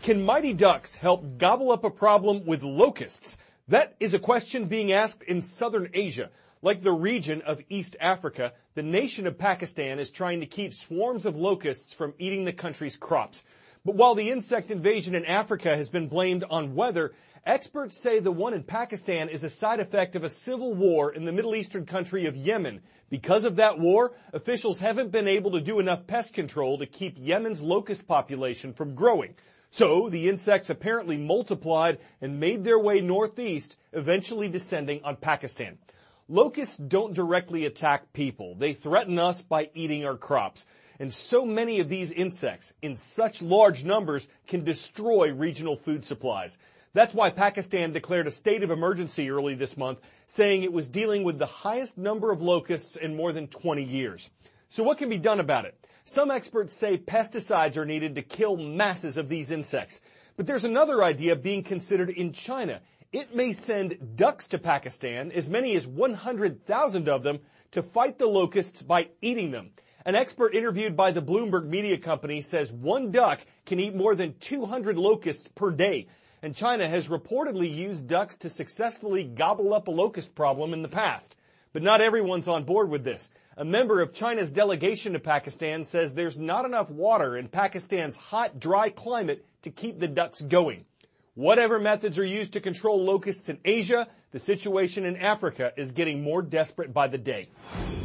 Can mighty ducks help gobble up a problem with locusts? That is a question being asked in southern Asia. Like the region of East Africa, the nation of Pakistan is trying to keep swarms of locusts from eating the country's crops. But while the insect invasion in Africa has been blamed on weather, experts say the one in Pakistan is a side effect of a civil war in the Middle Eastern country of Yemen. Because of that war, officials haven't been able to do enough pest control to keep Yemen's locust population from growing. So the insects apparently multiplied and made their way northeast, eventually descending on Pakistan. Locusts don't directly attack people. They threaten us by eating our crops. And so many of these insects, in such large numbers, can destroy regional food supplies. That's why Pakistan declared a state of emergency early this month, saying it was dealing with the highest number of locusts in more than 20 years. So what can be done about it? Some experts say pesticides are needed to kill masses of these insects. But there's another idea being considered in China. It may send ducks to Pakistan, as many as 100,000 of them, to fight the locusts by eating them. An expert interviewed by the Bloomberg media company says one duck can eat more than 200 locusts per day. And China has reportedly used ducks to successfully gobble up a locust problem in the past. But not everyone's on board with this. A member of China's delegation to Pakistan says there's not enough water in Pakistan's hot, dry climate to keep the ducks going. Whatever methods are used to control locusts in Asia, the situation in Africa is getting more desperate by the day.